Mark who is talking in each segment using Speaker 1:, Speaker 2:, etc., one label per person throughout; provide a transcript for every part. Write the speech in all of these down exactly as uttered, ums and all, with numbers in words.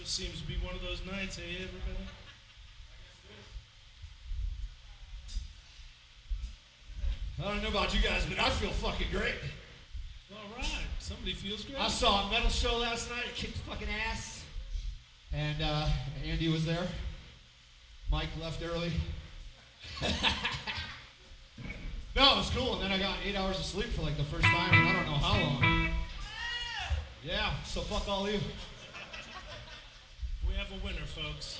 Speaker 1: Seems to be one of those nights, hey, everybody?
Speaker 2: I don't know about you guys, but I feel fucking great.
Speaker 1: All right, somebody feels great.
Speaker 2: I saw a metal show last night. It kicked fucking ass. And uh, Andy was there. Mike left early. No, it was cool. And then I got eight hours of sleep for like the first time in I don't know how long. Yeah, so fuck all you.
Speaker 1: We have a winner, folks.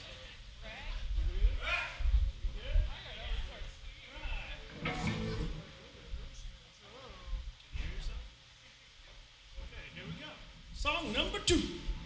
Speaker 1: Okay, here we go. Song number two.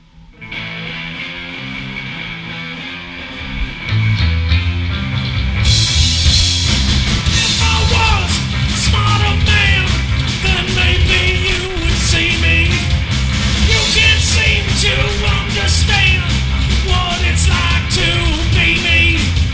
Speaker 1: If I was a smarter man, then maybe you would see me. You can't seem to understand what it's like to be me.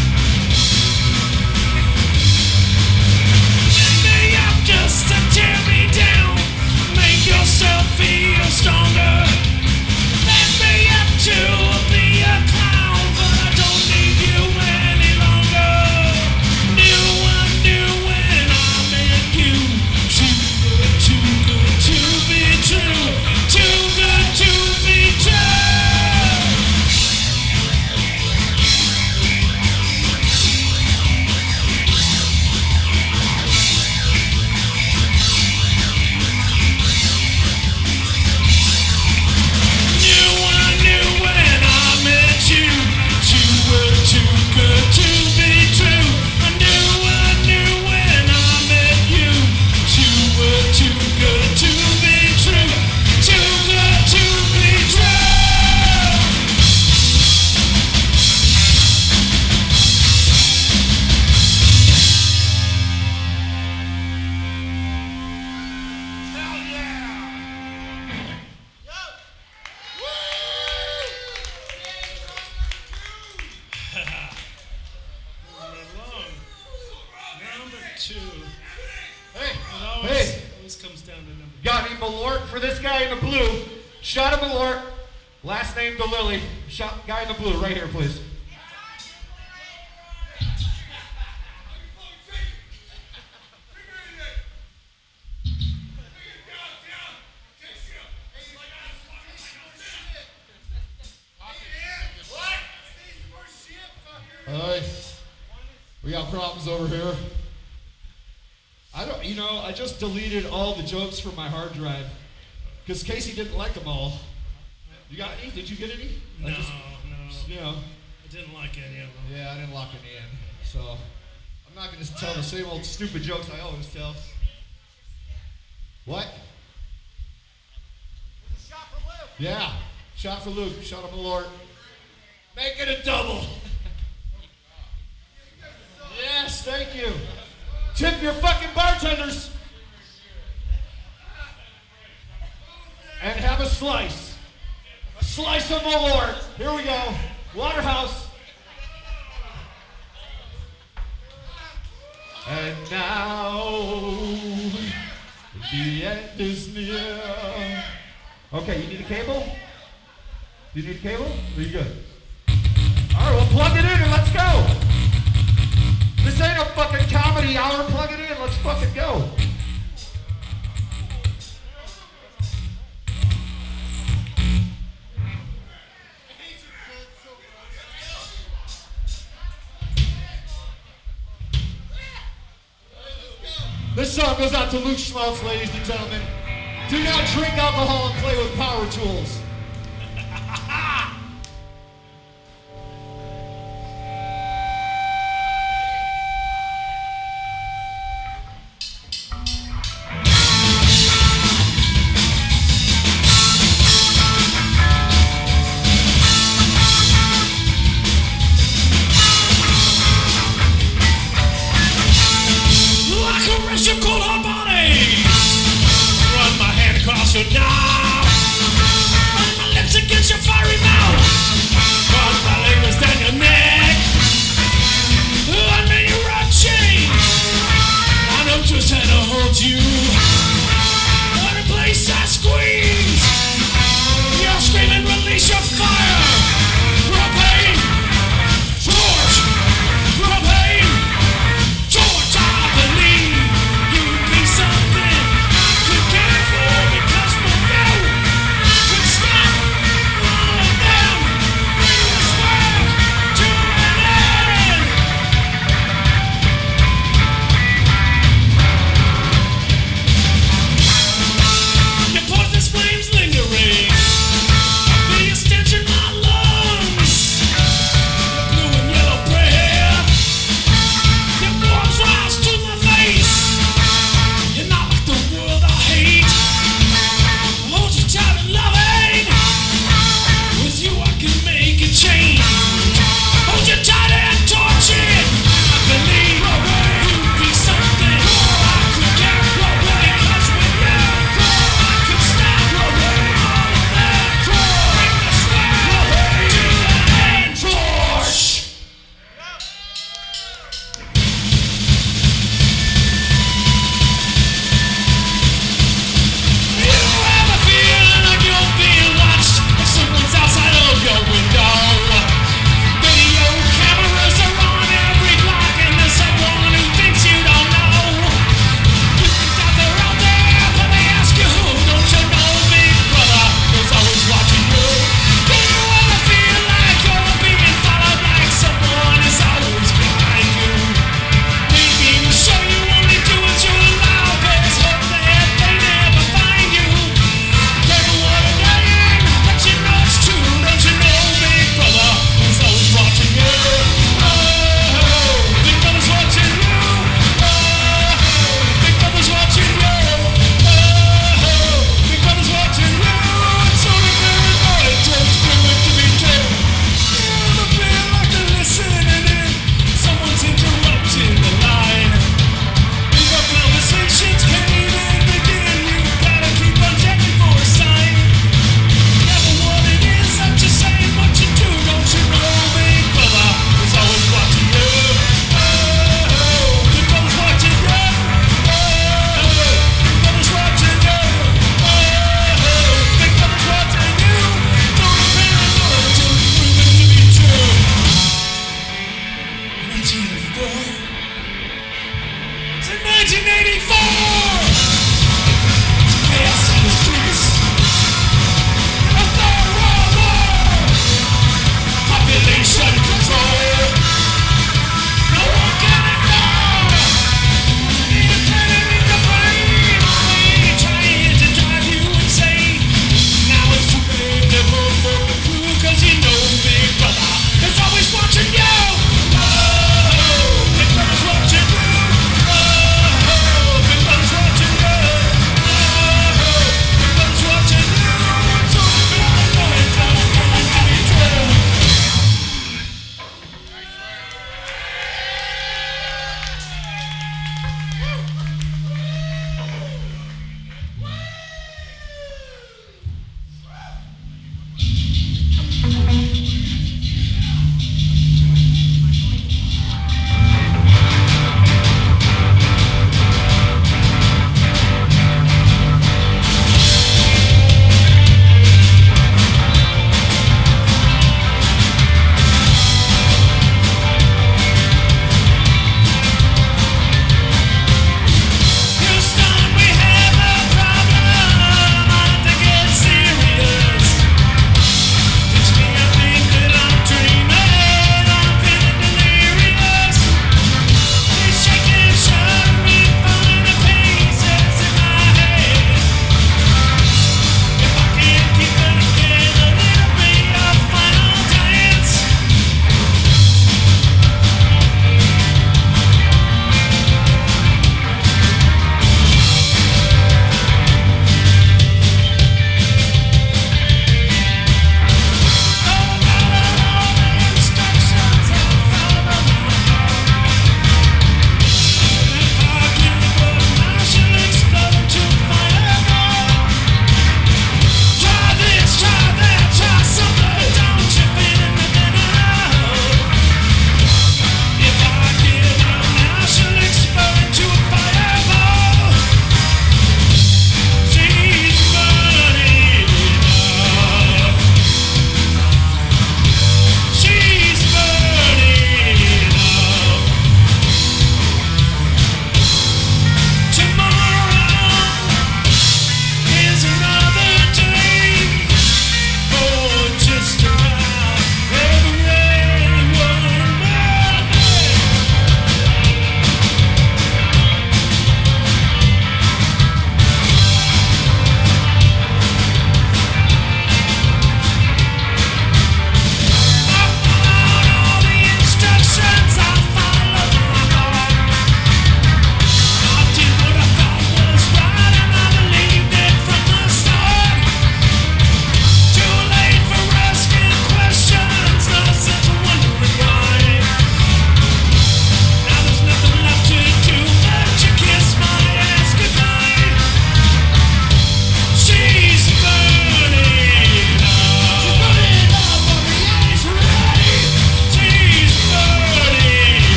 Speaker 1: Maybe I'm just to tear me down, make yourself feel stronger. Let me up to be a clown, but I don't need you any longer. Knew I knew when I met you. Too good, too good to be true. Too good to be true.
Speaker 2: Shot of Malort, last name DeLilly. Shot guy in the blue, right here, please. Alright, we got problems over here. I don't, you know, I just deleted all the jokes from my hard drive. Because Casey didn't like them all. You got any? Did you get any?
Speaker 1: No,
Speaker 2: just,
Speaker 1: no.
Speaker 2: You know.
Speaker 1: I didn't like any of them.
Speaker 2: Yeah, I didn't lock any in. So, I'm not going to tell the same old stupid jokes I always tell. What?
Speaker 3: Shot for Luke.
Speaker 2: Yeah, shot for Luke. Shot of Malort. Make it a double. Yes, thank you. Tip your fucking bartenders. And have a slice. A slice of Malort. Here we go. Waterhouse. And now the end is near. Okay, you need a cable? Do you need a cable? Are you good? Alright, well plug it in and let's go. This ain't a fucking comedy hour. Plug it in. Let's fucking go. This song goes out to Luke Schmaltz, ladies and gentlemen. Do not drink alcohol and play with power tools.
Speaker 1: Run my hand across your knob.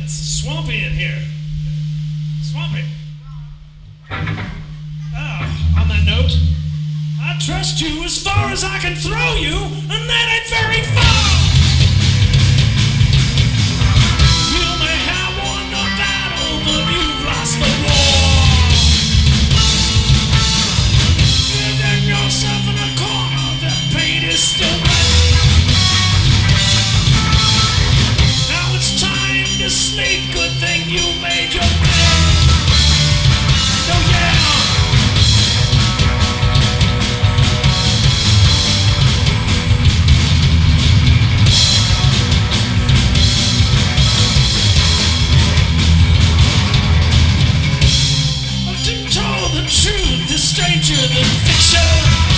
Speaker 1: It's swampy in here. Swampy. Ah, on that note, I trust you as far as I can throw you, and that ain't very far. You may have won the battle, but you've lost the war. Getting yourself in a corner, the pain is still wet. Now it's time to sleep. Good thing you made your bed. Oh yeah. The truth is stranger than fiction,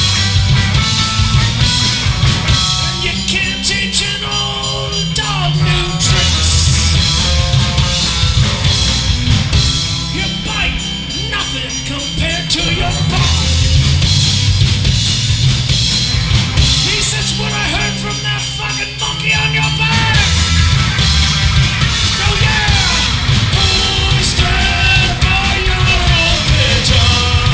Speaker 1: and you can't teach an old dog new tricks. You bite nothing compared to your bone. This is what I heard from that fucking monkey on your back. Oh yeah. Oh, stand by your own pigeon.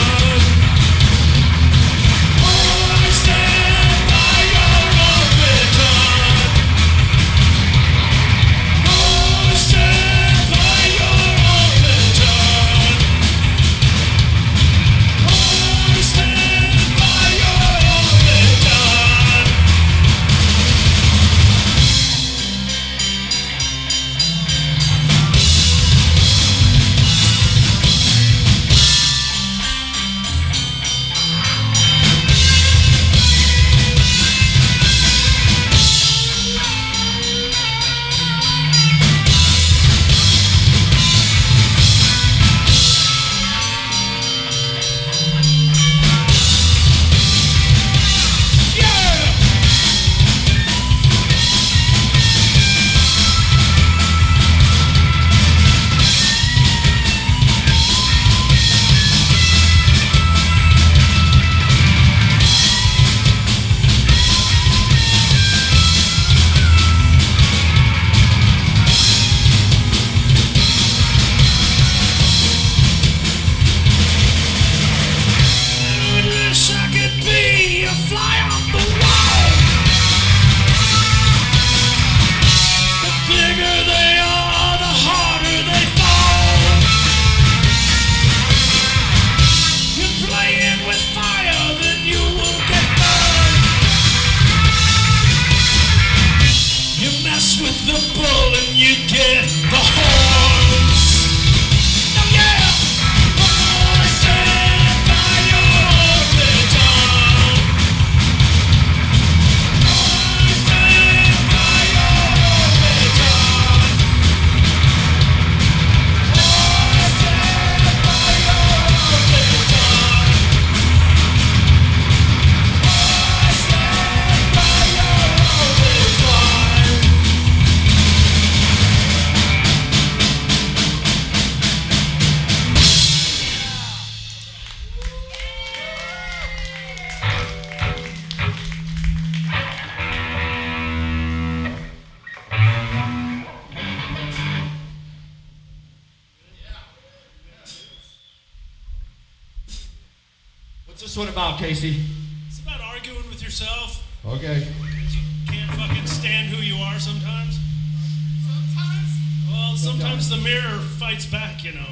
Speaker 2: What's this one about, Casey?
Speaker 1: It's about arguing with yourself.
Speaker 2: Okay.
Speaker 1: You can't fucking stand who you are sometimes. Sometimes? Well, sometimes, sometimes the mirror fights back, you know.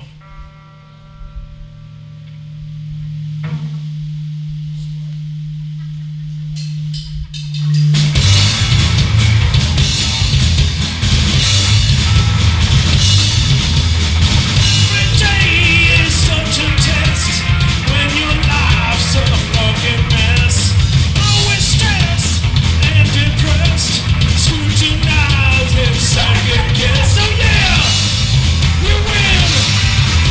Speaker 2: Second guess, oh yeah, you win.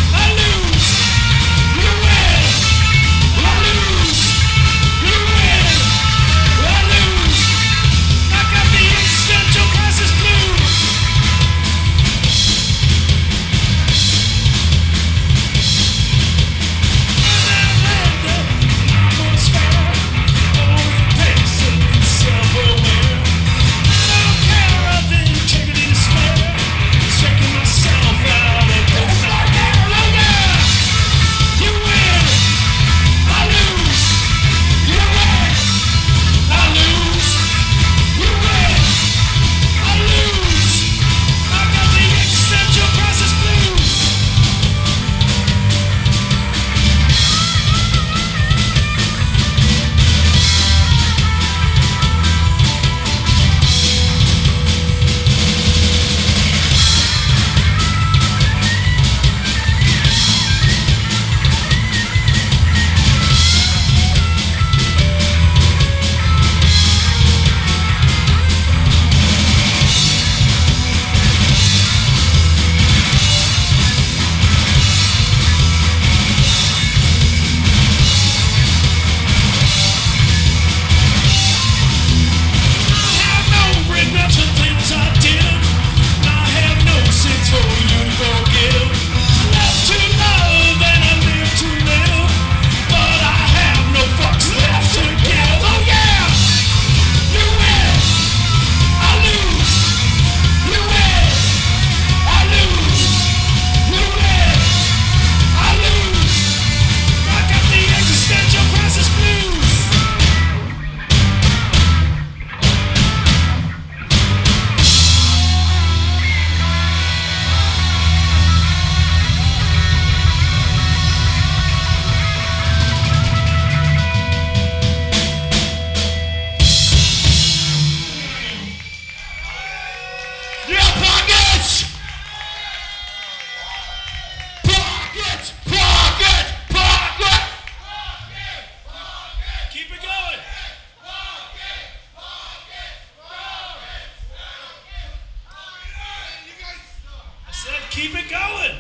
Speaker 1: Keep it going.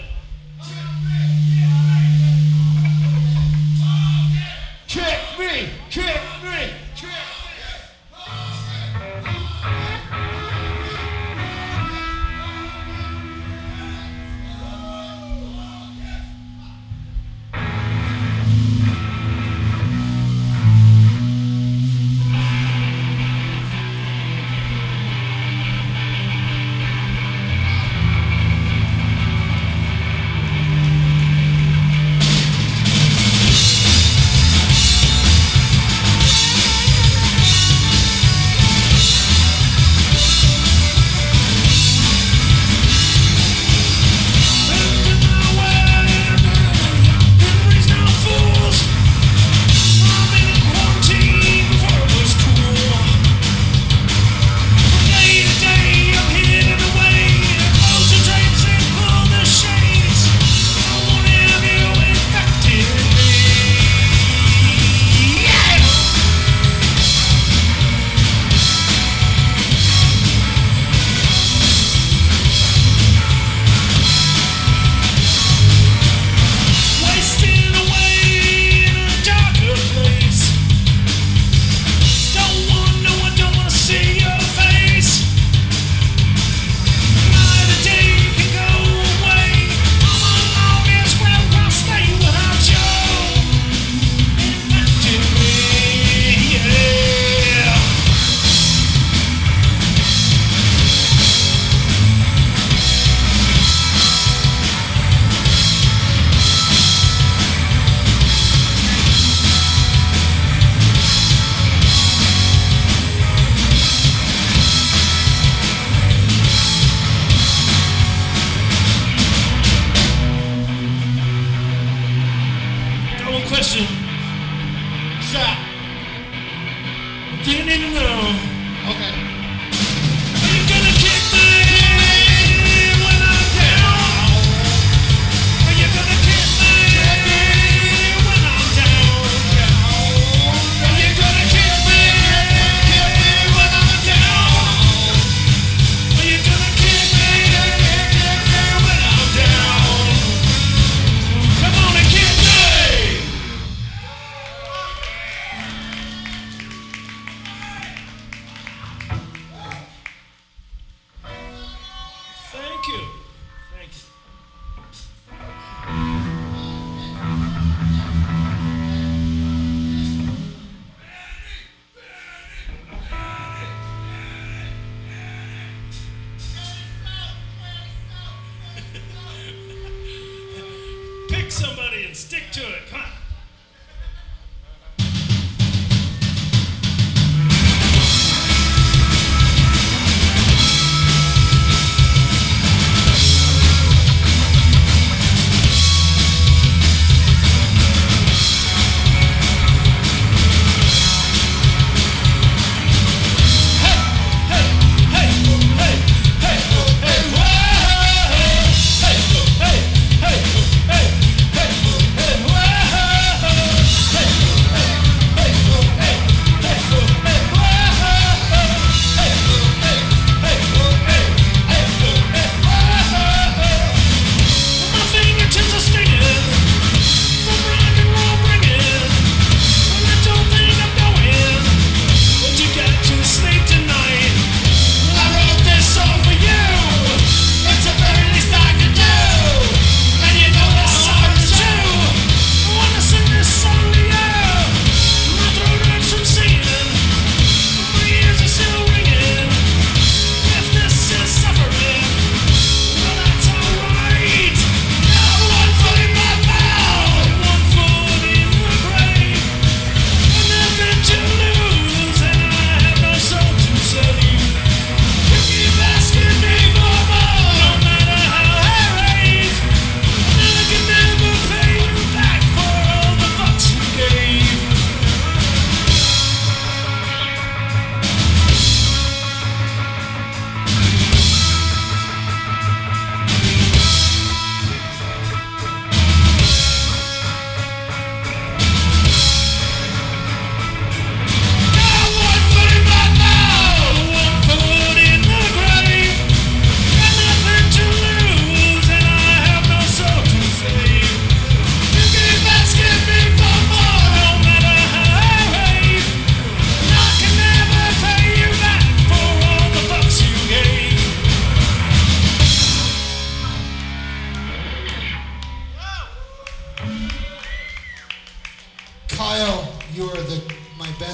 Speaker 2: Kick me, kick me, kick me.
Speaker 1: Question.
Speaker 2: Shot.
Speaker 1: Do you need to know?
Speaker 2: Okay.
Speaker 1: Are you gonna kick me when I'm down? Are you gonna kick me when I'm down? Are you gonna kick me when I'm down? Are you gonna kick me when I'm down? Come on and kick me! Thank you. Thank you. Pick somebody and stick to it. Come on. Hey!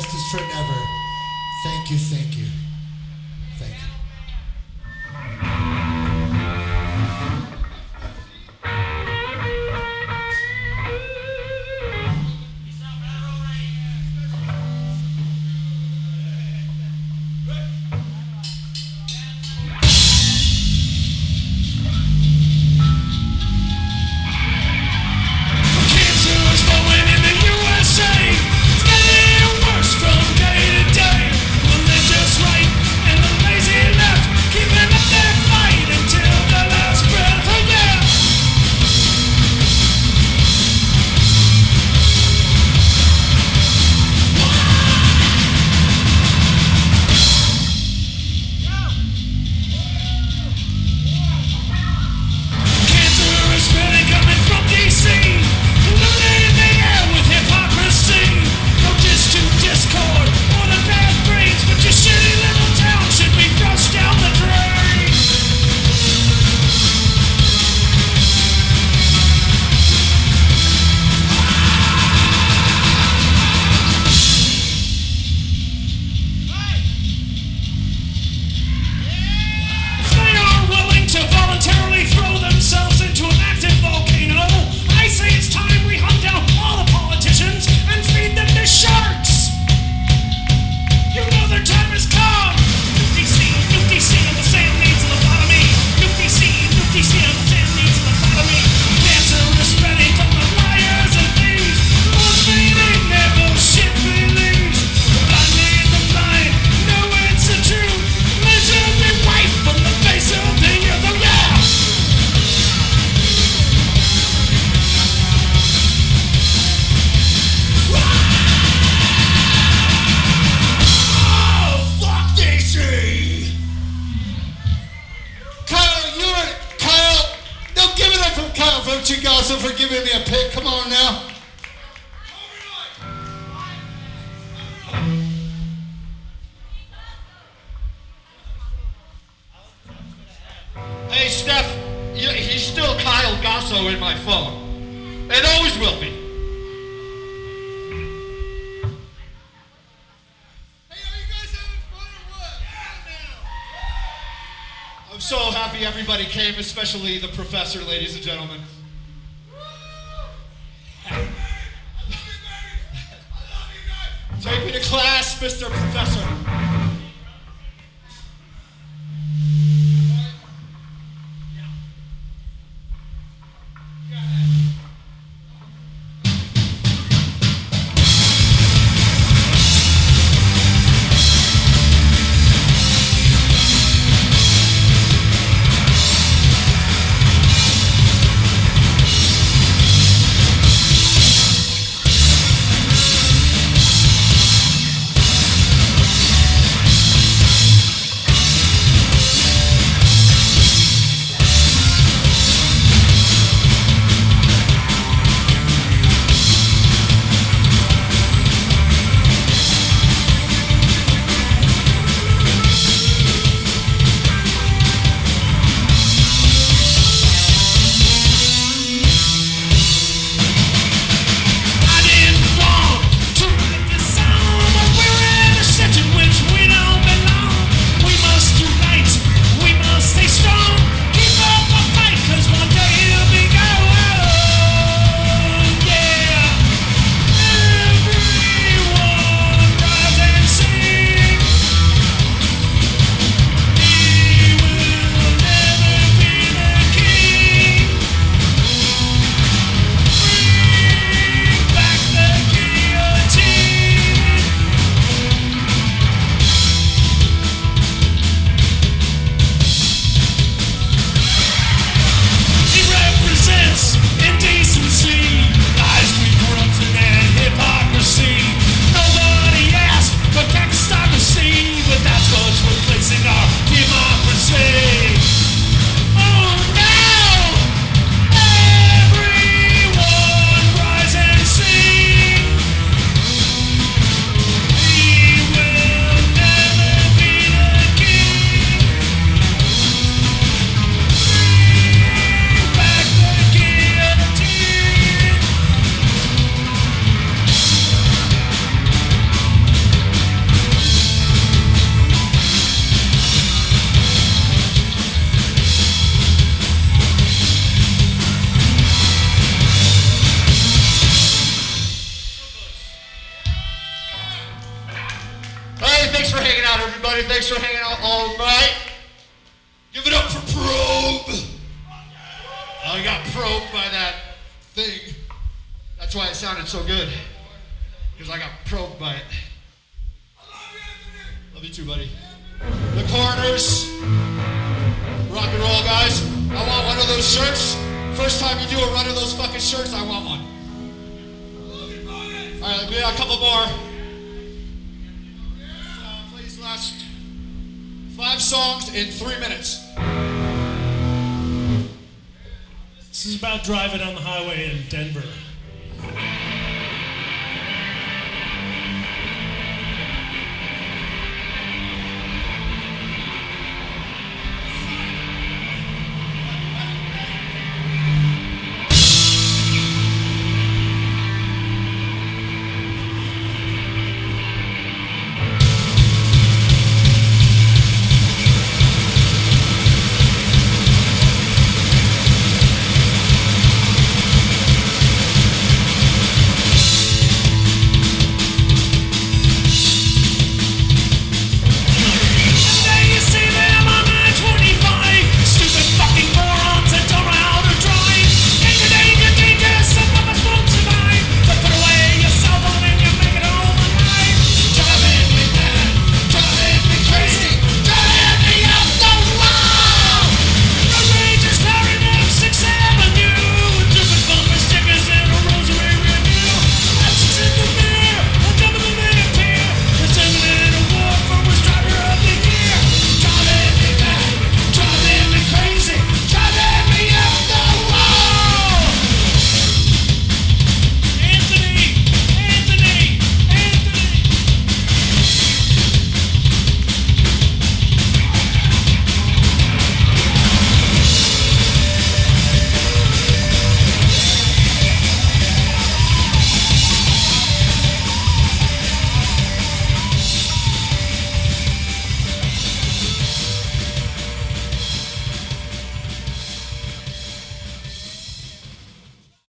Speaker 3: bestest friend ever. Thank you, thank you, thank you. For giving me a pick. Come on now.
Speaker 4: Hey, Steph, he's still Kyle Gasso in my phone. It always will be.
Speaker 3: Hey, are you guys having fun or what?
Speaker 4: I'm so happy everybody came, especially the professor, ladies and gentlemen. Take me to class, Mister Professor. everybody. Thanks for hanging out all night. Give it up for Probe. I got probed by that thing. That's why it sounded so good. Because I got probed by it. Love you too, buddy. The Corners. Rock and roll, guys. I want one of those shirts. First time you do a run of those fucking shirts, I want one. Alright, we got a couple more. Uh, play these last five songs in three minutes.
Speaker 1: This is about driving on the highway in Denver.